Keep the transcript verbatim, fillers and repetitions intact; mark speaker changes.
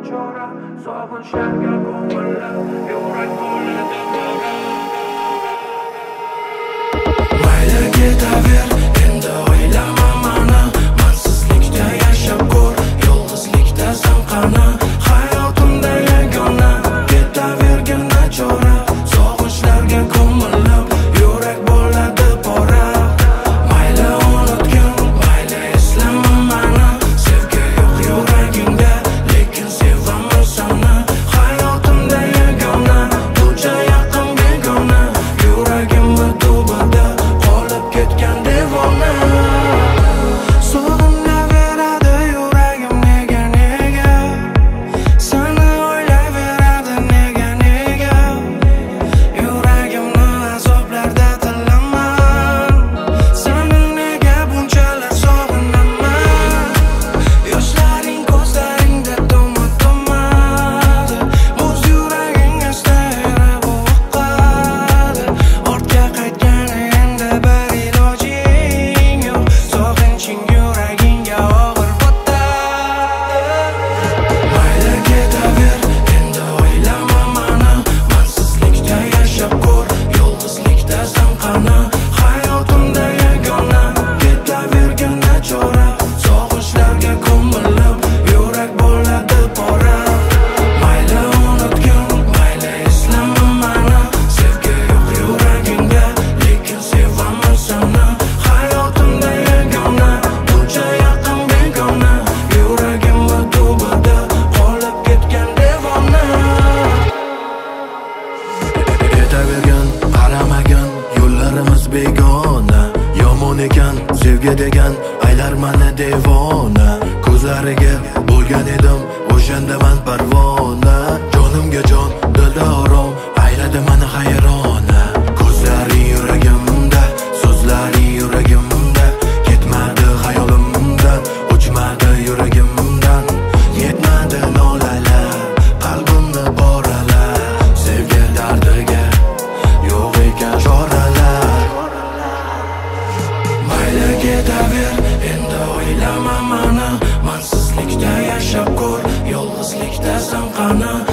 Speaker 1: nachora, sog'inchlarga ko'milib yurak bo'ladi bara. Mayli ketaver, endi o'ylama mani, mansizlikda yashab ko'r, yolg'izlikda zamqani. Hayotimda yagona, ketavergin nachora, sog'inchlarga ko'milib yurak bo'ladi bara. Mayli unutgin, mayli eslama mani, sevgi yo'q yuragingda, lekin sevaman seni. Hayotimda yagona, buncha yaqin begona, yuragimni tubida qolib ketgan devona. Sog'inaveradi yuragim nega nega, seni o'ylayveradi nega nega. Yuragimni azoblarda tilaman, seni nega bunchalar sog'inaman. Yoshlaring ko'zlaringda tomma-tommadi, o'z yuraging asta erib oqadi. Ortga qaytgani endi bir ilojing yo'q, sog'inching yuragingga og'ir botadi. Mayli ketaver, endi o'ylama mani, mansizlikda yashab ko'r, yolg'izlikda zamqani. Hayotimda yagona, ketavergin nachora, sog'inchlarga ko'milib yurak bo'ladi pora. Mayli unutgin, mayli eslama mani, sevgi yo'q yuragingda, lekin sevaman seni. Hayotimda yagona, buncha yaqin begona, yuragimni tubida qolib ketgan devona.
Speaker 2: Ketavergan, qaramagin, yo'llarimiz begona. Yomon ekan sevgi degan, aylar mani devona. Ko'zlariga bo'lgan edim o'shanda man parvona. Jonimga jon, dilda orom, ayladi mani hayrona. Ko'zlari yuragimda, so'zlari yuragimda, ketmadi xayolimdan, o'chmadi yuragimdan. Yetmadi nolalar, qalbimni boralar, sevgi dardiga yo'q ekan choralar.
Speaker 1: Mayli ketaver, endi o'ylama mani, mansizlikda yashab ko'r, yolg'izlikda zamqani.